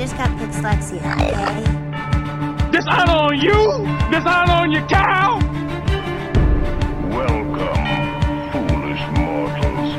just got dyslexia, okay? Dishonor on you! Dishonor on your cow! Welcome, foolish mortals.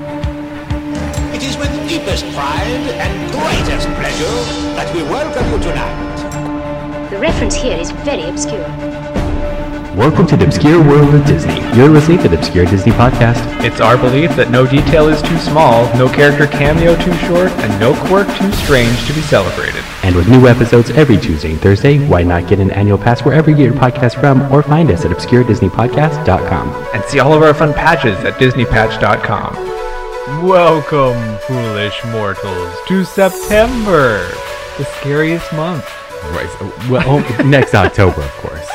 It is with deepest pride and greatest pleasure that we welcome you tonight. The reference here is very obscure. Welcome to the Obscure World of Disney. You're listening to the Obscure Disney Podcast. It's our belief that no detail is too small, no character cameo too short, and no quirk too strange to be celebrated. And with new episodes every Tuesday and Thursday, why not get an annual pass wherever you get your podcast from, or find us at obscuredisneypodcast.com. And see all of our fun patches at disneypatch.com. Welcome, foolish mortals, to September, the scariest month. Right. Well, next October, of course.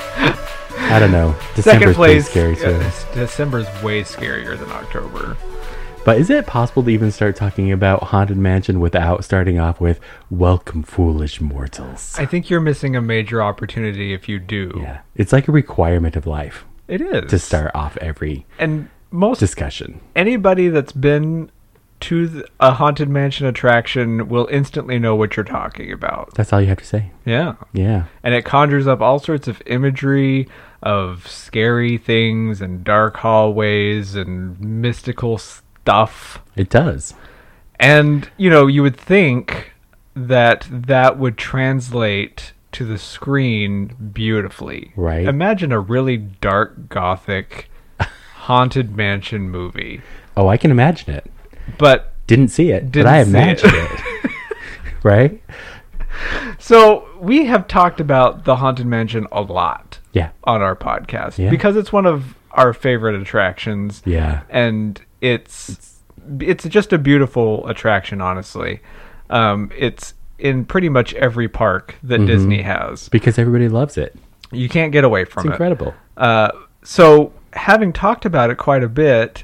I don't know. December's pretty scary too. December's way scarier than October. But is it possible to even start talking about Haunted Mansion without starting off with "Welcome, foolish mortals"? I think you're missing a major opportunity if you do. Yeah, it's like a requirement of life. It is to start off every discussion. Anybody that's been to a Haunted Mansion attraction will instantly know what you're talking about. That's all you have to say. Yeah. Yeah. And it conjures up all sorts of imagery of scary things and dark hallways and mystical stuff. It does. And, you would think that that would translate to the screen beautifully. Right. Imagine a really dark, gothic, Haunted Mansion movie. Oh, I can imagine it. But didn't see it, but I imagined it. Right? So we have talked about the Haunted Mansion a lot on our podcast because it's one of our favorite attractions. Yeah. And it's just a beautiful attraction, honestly. It's in pretty much every park that Disney has. Because everybody loves it. You can't get away from it. It's incredible. So having talked about it quite a bit,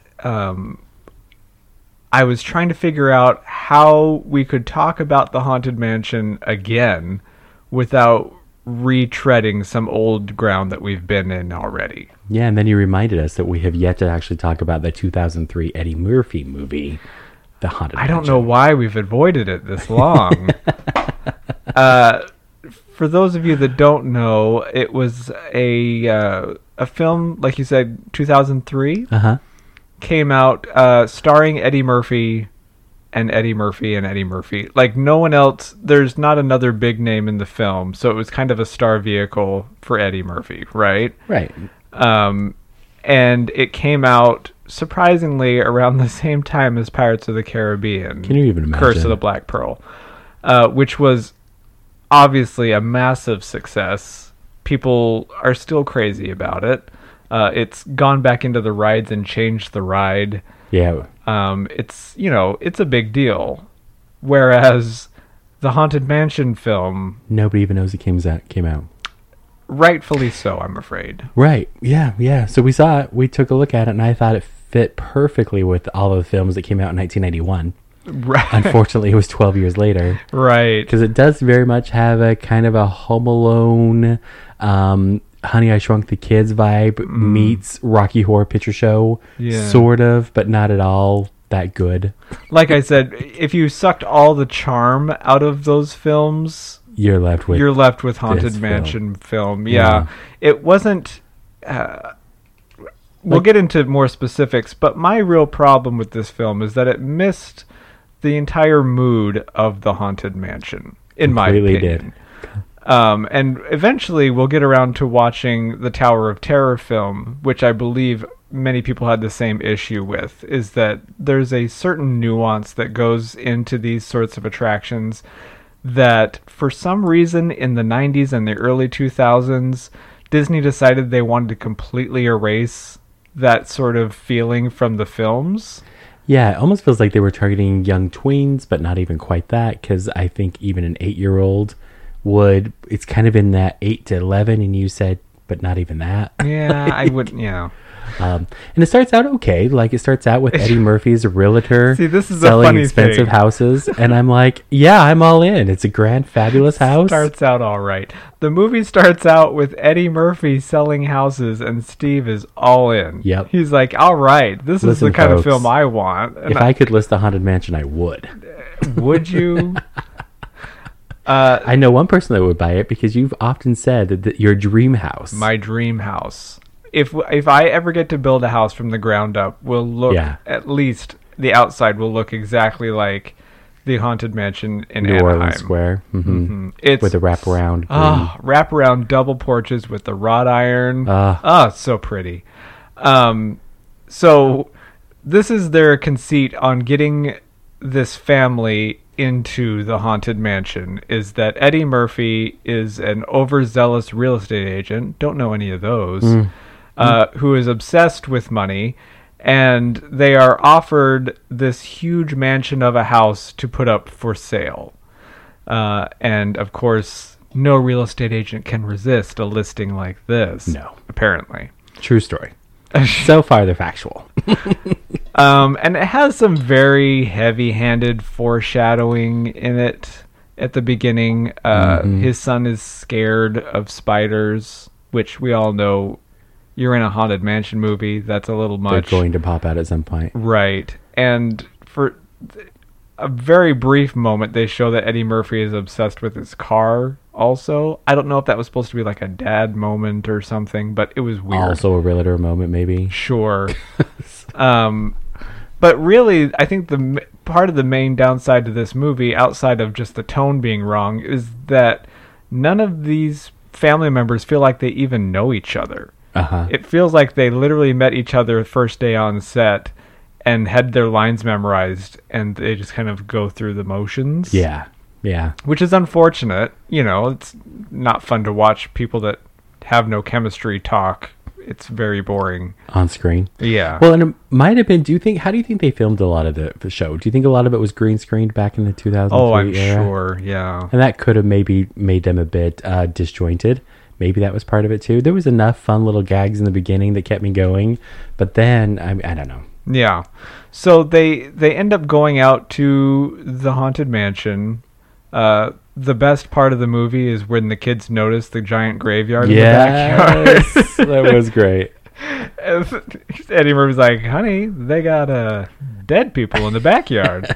I was trying to figure out how we could talk about the Haunted Mansion again without retreading some old ground that we've been in already. Yeah, and then you reminded us that we have yet to actually talk about the 2003 Eddie Murphy movie, The Haunted Mansion. I don't know why we've avoided it this long. For those of you that don't know, it was a film, like you said, 2003. Uh-huh. Came out starring Eddie Murphy and Eddie Murphy and Eddie Murphy. Like no one else, there's not another big name in the film, so it was kind of a star vehicle for Eddie Murphy, right? Right. And it came out surprisingly around the same time as Pirates of the Caribbean. Can you even imagine? Curse of the Black Pearl, which was obviously a massive success. People are still crazy about it. It's gone back into the rides and changed the ride. Yeah. It's a big deal. Whereas the Haunted Mansion film, nobody even knows it came out. Rightfully so, I'm afraid. Right. Yeah. So we saw it. We took a look at it, and I thought it fit perfectly with all of the films that came out in 1991. Right. Unfortunately, it was 12 years later. Right. Because it does very much have a kind of a Home Alone, Honey, I Shrunk the Kids vibe meets Rocky Horror Picture Show, sort of, but not at all that good. Like I said, if you sucked all the charm out of those films, you're left with Haunted Mansion film. Yeah. It wasn't. We'll get into more specifics, but my real problem with this film is that it missed the entire mood of the Haunted Mansion, in my opinion. Did. And eventually we'll get around to watching the Tower of Terror film, which I believe many people had the same issue with, is that there's a certain nuance that goes into these sorts of attractions that for some reason in the 90s and the early 2000s, Disney decided they wanted to completely erase that sort of feeling from the films. Yeah, it almost feels like they were targeting young tweens, but not even quite that, because I think even an 8-year-old it's kind of in that 8 to 11, and you said, but not even that. Yeah, I would, yeah. And it starts out okay. Like, it starts out with Eddie Murphy's realtor selling expensive houses, and I'm like, yeah, I'm all in. It's a grand, fabulous house. Starts out all right. The movie starts out with Eddie Murphy selling houses, and Steve is all in. Yep. He's like, all right, this is the kind of film I want. And if I could list the Haunted Mansion, I would. Would you? I know one person that would buy it because you've often said that your dream house. My dream house. If I ever get to build a house from the ground up, will look, at least the outside will look exactly like the Haunted Mansion in New Anaheim. Orleans Square. Mm-hmm. It's with the wraparound. Wraparound double porches with the wrought iron. It's so pretty. So this is their conceit on getting this family into the Haunted Mansion, is that Eddie Murphy is an overzealous real estate agent, don't know any of those, who is obsessed with money, and they are offered this huge mansion of a house to put up for sale. And of course, no real estate agent can resist a listing like this. No. Apparently. True story. So far, they're factual. And it has some very heavy-handed foreshadowing in it at the beginning. His son is scared of spiders, which we all know. You're in a Haunted Mansion movie. That's a little much. They're going to pop out at some point. Right. And for a very brief moment, they show that Eddie Murphy is obsessed with his car also. I don't know if that was supposed to be like a dad moment or something, but it was weird. Also a realtor moment, maybe. Sure. But really, I think the part of the main downside to this movie, outside of just the tone being wrong, is that none of these family members feel like they even know each other. It feels like they literally met each other first day on set and had their lines memorized, and they just kind of go through the motions. Yeah. Which is unfortunate. You know, it's not fun to watch people that have no chemistry talk. It's very boring. On screen. Yeah. Well, and it might have been, how do you think they filmed a lot of the show? Do you think a lot of it was green screened back in the 2003 Oh, I'm era? sure, yeah. And that could have maybe made them a bit disjointed. Maybe that was part of it too. There was enough fun little gags in the beginning that kept me going, but then I don't know. Yeah. So they end up going out to the Haunted Mansion. The best part of the movie is when the kids notice the giant graveyard in the backyard. That was great. Eddie Murphy's like, honey, they got dead people in the backyard.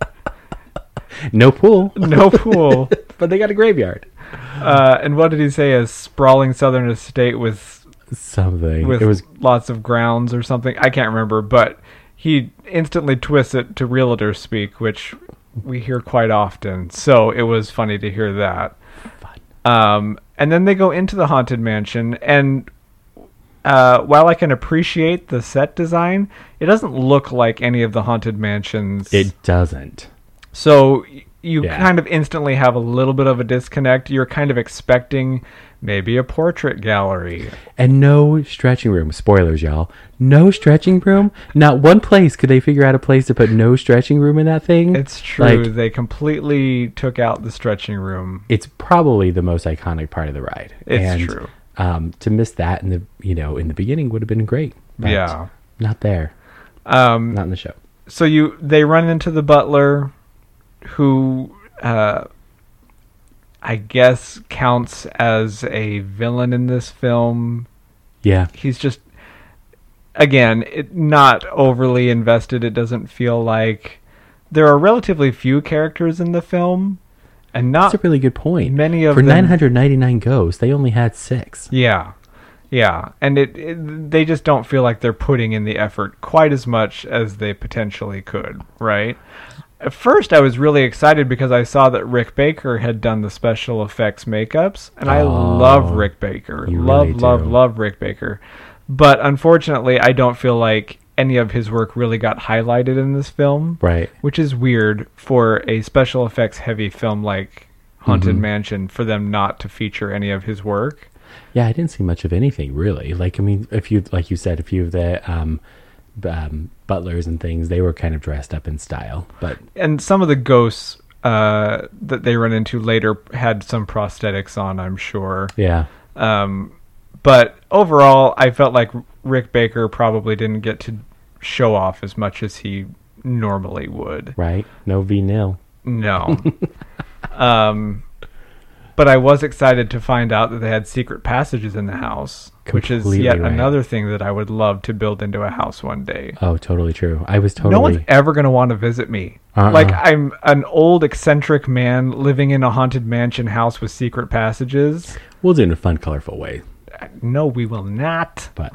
No pool. No pool. But they got a graveyard. And what did he say? A sprawling southern estate with something. With it was lots of grounds or something. I can't remember, but he instantly twists it to realtor speak, which we hear quite often. So it was funny to hear that. Fun. And then they go into the Haunted Mansion, and while I can appreciate the set design, it doesn't look like any of the Haunted Mansions. It doesn't. So you kind of instantly have a little bit of a disconnect. You're kind of expecting maybe a portrait gallery. And no stretching room. Spoilers, y'all. No stretching room? Not one place could they figure out a place to put no stretching room in that thing. It's true. They completely took out the stretching room. It's probably the most iconic part of the ride. It's true. To miss that in the beginning would have been great. But not there. Not in the show. So they run into the butler, who I guess counts as a villain in this film. Yeah. He's just, again, not overly invested. It doesn't feel like there are relatively few characters in the film, and not That's a really good point. Many of For them, 999 ghosts, they only had 6. Yeah. And they just don't feel like they're putting in the effort quite as much as they potentially could, right? At first, I was really excited because I saw that Rick Baker had done the special effects makeups, and I love Rick Baker. Love Rick Baker. But unfortunately, I don't feel like any of his work really got highlighted in this film. Right. Which is weird for a special effects heavy film like Haunted Mansion, for them not to feature any of his work. Yeah, I didn't see much of anything really. Like, I mean, like you said, a few of the butlers and things, they were kind of dressed up in style, and some of the ghosts that they run into later had some prosthetics on, I'm sure. Yeah. But overall, I felt like Rick Baker probably didn't get to show off as much as he normally would. Right. No V-nil. No. But I was excited to find out that they had secret passages in the house, which is Completely yet right. another thing that I would love to build into a house one day. Oh, totally true. I was totally... No one's ever going to want to visit me. Like, I'm an old, eccentric man living in a haunted mansion house with secret passages. We'll do it in a fun, colorful way. No, we will not. But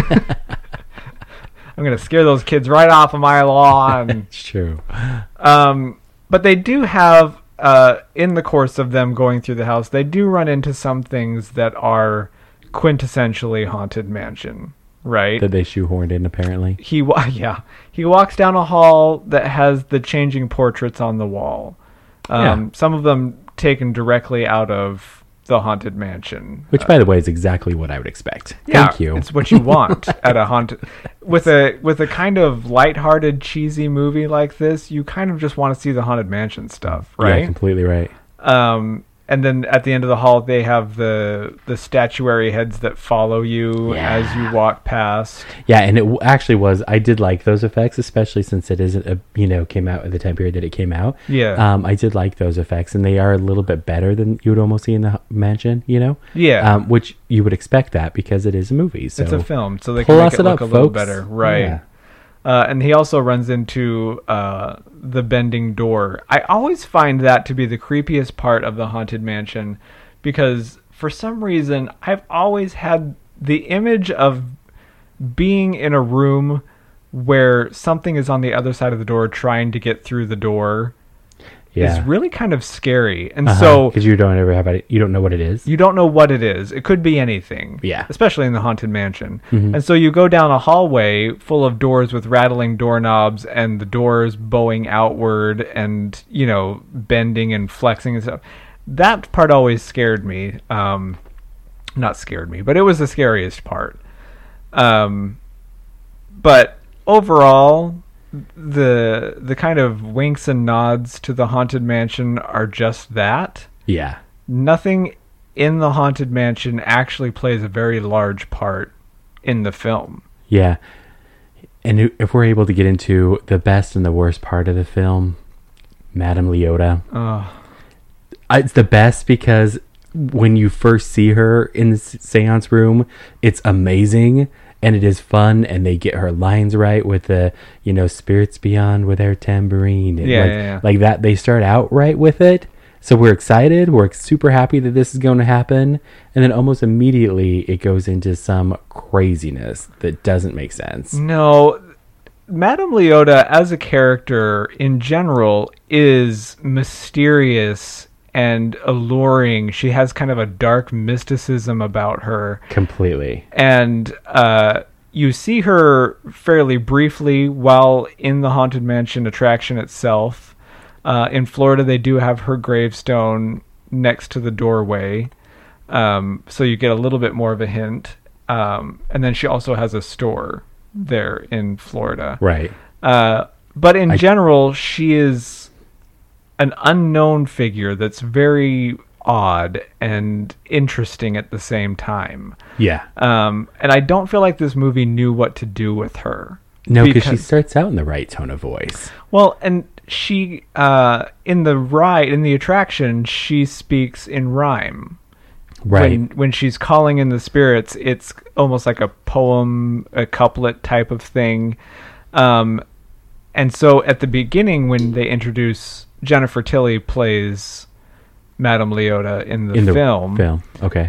I'm going to scare those kids right off of my lawn. it's true. But they do have, in the course of them going through the house, they do run into some things that are quintessentially haunted mansion, right? That they shoehorned in, apparently. He walks down a hall that has the changing portraits on the wall. Some of them taken directly out of the haunted mansion, Which, by the way, is exactly what I would expect. yeah, Thank you. It's what you want at a haunted with a kind of lighthearted, cheesy movie like this. You kind of just want to see the haunted mansion stuff, right? Yeah, completely right. And then at the end of the hall, they have the statuary heads that follow you as you walk past. Yeah, and it actually was. I did like those effects, especially since it isn't came out at the time period that it came out. Yeah. I did like those effects, and they are a little bit better than you would almost see in the mansion. Yeah. Which you would expect that because it is a movie. So It's a film, so they pull can make us it look up, a little folks. better, right? Yeah. And he also runs into the bending door. I always find that to be the creepiest part of the haunted mansion, because for some reason I've always had the image of being in a room where something is on the other side of the door trying to get through the door. Yeah. Is really kind of scary. And so because you don't ever have it, you don't know what it is. you don't know what it is. It could be anything. Yeah. Especially in the haunted mansion. And so you go down a hallway full of doors with rattling doorknobs and the doors bowing outward and, bending and flexing and stuff. That part always scared me. Not scared me, but it was the scariest part. But overall, the kind of winks and nods to the haunted mansion are just that. Yeah. Nothing in the haunted mansion actually plays a very large part in the film. Yeah. And if we're able to get into the best and the worst part of the film, Madame Leota. It's the best because when you first see her in the seance room, it's amazing. And it is fun, and they get her lines right with the, spirits beyond with their tambourine. And like that, they start out right with it. So we're excited. We're super happy that this is going to happen. And then almost immediately, it goes into some craziness that doesn't make sense. No, Madame Leota as a character in general is mysterious and alluring. She has kind of a dark mysticism about her. Completely. And you see her fairly briefly while in the Haunted Mansion attraction itself. In Florida, they do have her gravestone next to the doorway. So you get a little bit more of a hint. And then she also has a store there in Florida. Right. But in general, she is an unknown figure that's very odd and interesting at the same time. Yeah. And I don't feel like this movie knew what to do with her. No, because she starts out in the right tone of voice. Well, and she, in the attraction, she speaks in rhyme. Right. When she's calling in the spirits, it's almost like a poem, a couplet type of thing. And so at the beginning, when they introduce Jennifer Tilly plays Madame Leota in the film. Okay.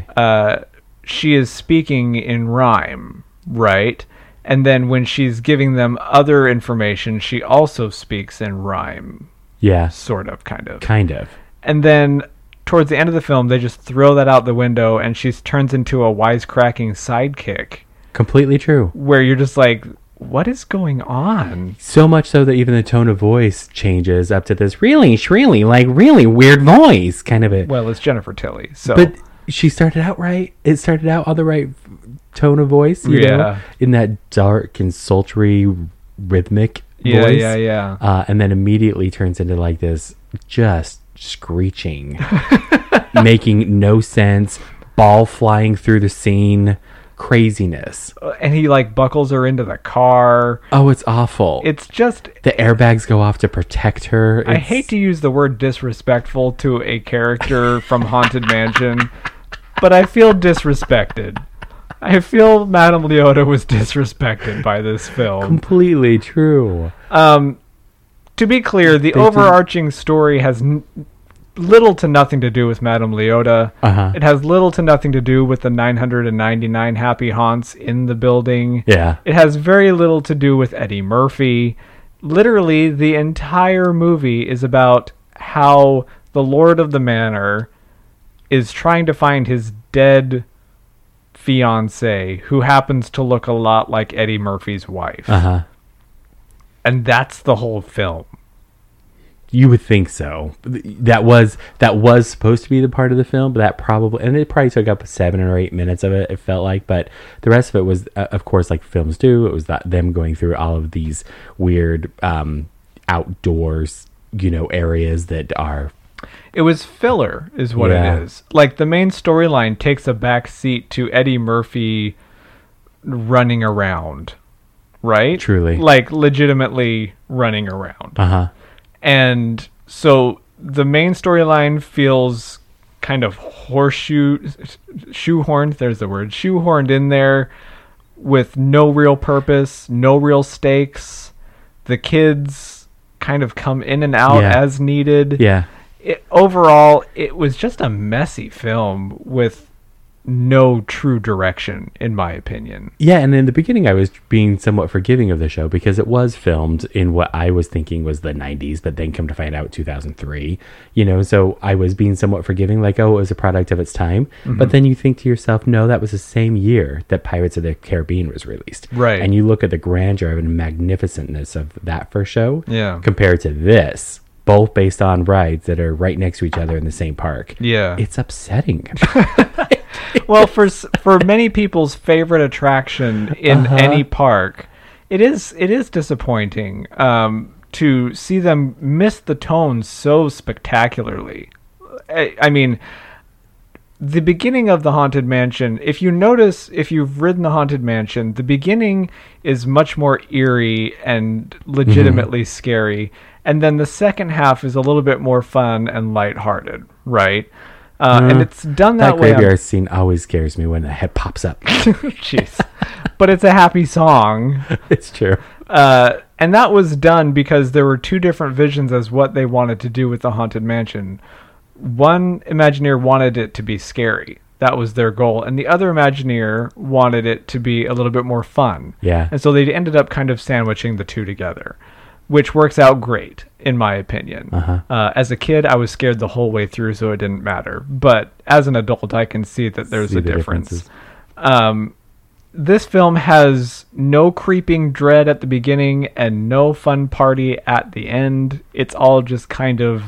She is speaking in rhyme, right? And then when she's giving them other information, she also speaks in rhyme. Yeah. Sort of, kind of. Kind of. And then towards the end of the film, they just throw that out the window and she turns into a wisecracking sidekick. Completely true. Where you're just like, what is going on? So much so that even the tone of voice changes up to this really shrilly, like really weird voice kind of it. Well, it's Jennifer Tilly, so. But she started out right. It started out on the right tone of voice, you know, in that dark and sultry rhythmic voice. Yeah. And then immediately turns into like this just screeching, making no sense, ball flying through the scene. craziness. And he like buckles her into the car. Oh, it's awful. It's just the airbags go off to protect her. I hate to use the word disrespectful to a character from Haunted Mansion, but I feel disrespected. I feel Madame Leota was disrespected by this film. Completely true. To be clear, the overarching story has little to nothing to do with Madame Leota. It has little to nothing to do with the 999 happy haunts in the building. Yeah. It has very little to do with Eddie Murphy. Literally, the entire movie is about how the Lord of the Manor is trying to find his dead fiancée, who happens to look a lot like Eddie Murphy's wife. And that's the whole film. You would think so. That was supposed to be the part of the film, but it probably took up 7 or 8 minutes of it. It felt like, but the rest of it was, of course, like films do. It was them going through all of these weird outdoors, areas that are. It was filler, is what it is. Like the main storyline takes a back seat to Eddie Murphy running around. Right? Truly. Like legitimately running around. And so the main storyline feels kind of shoehorned in there with no real purpose, no real stakes. The kids kind of come in and out as needed. Yeah. Overall, it was just a messy film with no true direction, in my opinion. Yeah, and in the beginning I was being somewhat forgiving of the show because it was filmed in what I was thinking was the 90s, but then come to find out 2003, so I was being somewhat forgiving, like, oh, it was a product of its time. But then you think to yourself, no, that was the same year that Pirates of the Caribbean was released. Right. And you look at the grandeur and magnificentness of that first show compared to this, both based on rides that are right next to each other in the same park. Yeah. It's upsetting. Well, for many people's favorite attraction in any park, it is disappointing to see them miss the tone so spectacularly. I mean, the beginning of the Haunted Mansion, if you've ridden the Haunted Mansion, the beginning is much more eerie and legitimately scary, and then the second half is a little bit more fun and lighthearted, right? And it's done that way. That graveyard scene always scares me when a head pops up. Jeez. But it's a happy song. It's true. And that was done because there were two different visions as what they wanted to do with the Haunted Mansion. One Imagineer wanted it to be scary. That was their goal. And the other Imagineer wanted it to be a little bit more fun. Yeah. And so they ended up kind of sandwiching the two together, which works out great, in my opinion. As a kid, I was scared the whole way through, so it didn't matter. But as an adult, I can see that there's a difference. This film has no creeping dread at the beginning and no fun party at the end. It's all just kind of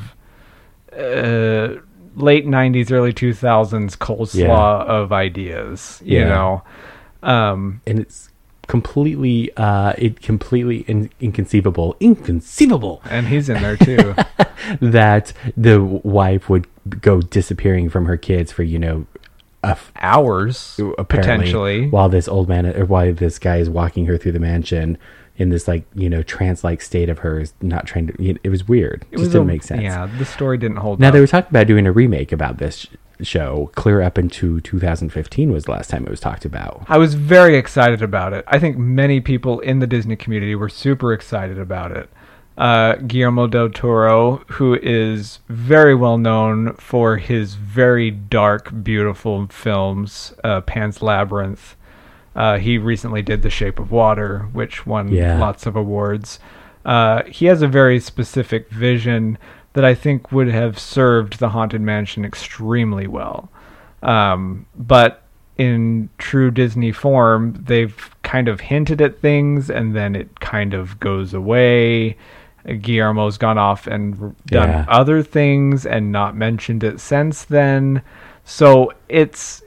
late 90s, early 2000s coleslaw of ideas, you know? And it's completely inconceivable, and he's in there too, that the wife would go disappearing from her kids for hours potentially, while this old man or while this guy is walking her through the mansion in this trance-like state of hers, not trying to. It was weird. It just didn't make sense. Yeah, the story didn't hold. Now they were talking about doing a remake about this show clear up into 2015 was the last time it was talked about. I was very excited about it. I think many people in the Disney community were super excited about it. Guillermo del Toro, who is very well known for his very dark, beautiful films, Pan's Labyrinth. He recently did The Shape of Water, which won lots of awards. He has a very specific vision that I think would have served the Haunted Mansion extremely well. But in true Disney form, they've kind of hinted at things and then it kind of goes away. Guillermo's gone off and done other things and not mentioned it since then. So it's,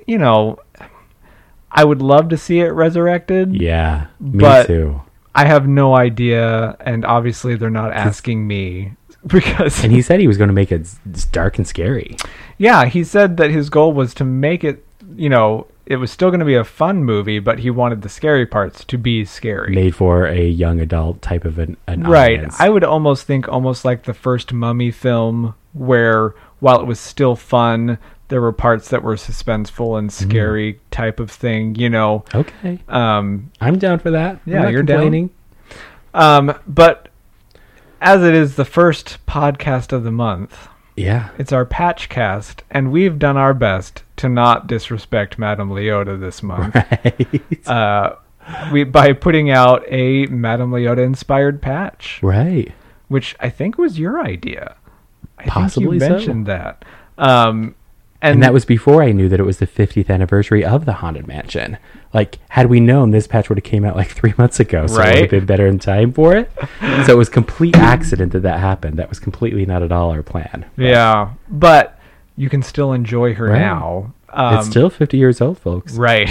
I would love to see it resurrected. Yeah, me too. I have no idea, and obviously they're not asking me. And he said he was going to make it dark and scary. Yeah, he said that his goal was to make it, it was still going to be a fun movie, but he wanted the scary parts to be scary. Made for a young adult type of an Right. audience. I would almost think almost like the first Mummy film, where while it was still fun, there were parts that were suspenseful and scary type of thing, you know. Okay. I'm down for that. Yeah, I'm not you're complaining. But as it is the first podcast of the month, Yeah. it's our patch cast, and we've done our best to not disrespect Madame Leota this month. Right. By putting out a Madame Leota inspired patch, Right. which I think was your idea. I Possibly think so. you mentioned that. And that was before I knew that it was the 50th anniversary of the Haunted Mansion. Like, had we known, this patch would have came out like 3 months ago, so it would Right. have been better in time for it. So it was complete accident that happened. That was completely not at all our plan. Yeah, but you can still enjoy her Right. now. It's still 50 years old, folks. Right.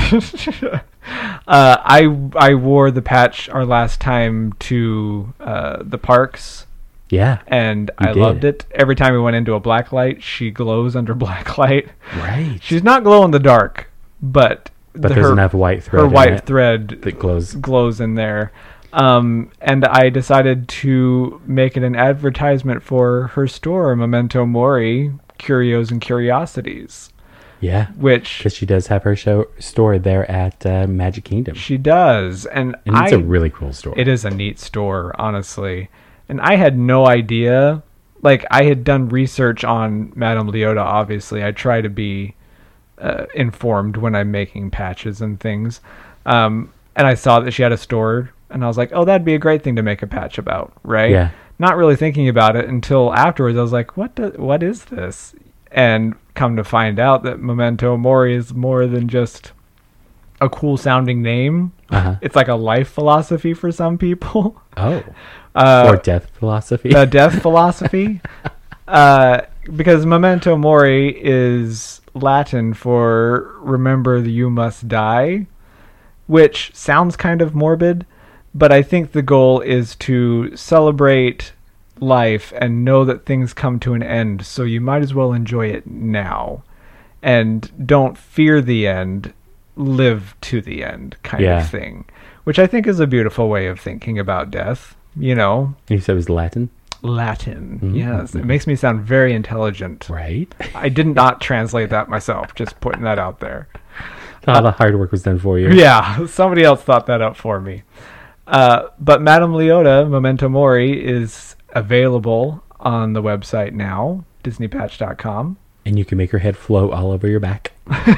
I wore the patch our last time to the parks, Yeah. and You I did. loved it. Every time we went into a black light, she glows under black light. Right. She's not glow in the dark, but There's enough white thread her in white it thread that glows. glows in there. And I decided to make it an advertisement for her store, Memento Mori, Curios and Curiosities, Yeah. which Because she does have her store there at Magic Kingdom. she does. And It's a really cool store. It is a neat store, honestly. And I had no idea. Like, I had done research on Madame Leota, obviously. I try to be informed when I'm making patches and things. And I saw that she had a store, and I was like, oh, that'd be a great thing to make a patch about, right? Yeah. Not really thinking about it until afterwards. I was like, what is this? And come to find out that Memento Mori is more than just a cool sounding name. Uh-huh. It's like a life philosophy for some people. Oh. Or death philosophy. A death philosophy. Because Memento Mori is Latin for remember that you must die, which sounds kind of morbid, but I think the goal is to celebrate life and know that things come to an end, so you might as well enjoy it now. And don't fear the end, live to the end kind Yeah. of thing, which I think is a beautiful way of thinking about death, you know. You said it was Latin? Latin, yes. It makes me sound very intelligent. Right. I did not translate that myself, just putting that out there. All the hard work was done for you. Yeah, somebody else thought that up for me. But Madame Leota, Memento Mori, is available on the website now, DisneyPatch.com. And you can make her head float all over your back.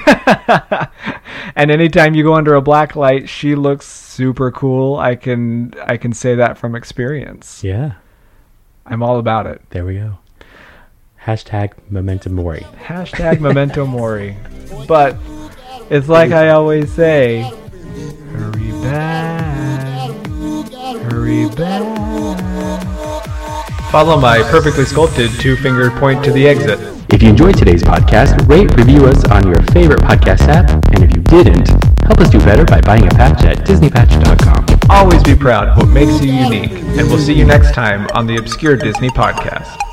And anytime you go under a black light, she looks super cool. I can say that from experience. Yeah. I'm all about it. There we go. Hashtag Memento Mori. Hashtag Memento Mori. But it's like I always say, hurry back, hurry back. Follow my perfectly sculpted two-fingered point to the exit. If you enjoyed today's podcast, rate, review us on your favorite podcast app. And if you didn't, help us do better by buying a patch at DisneyPatch.com. Always be proud of what makes you unique, and we'll see you next time on the Obscure Disney Podcast.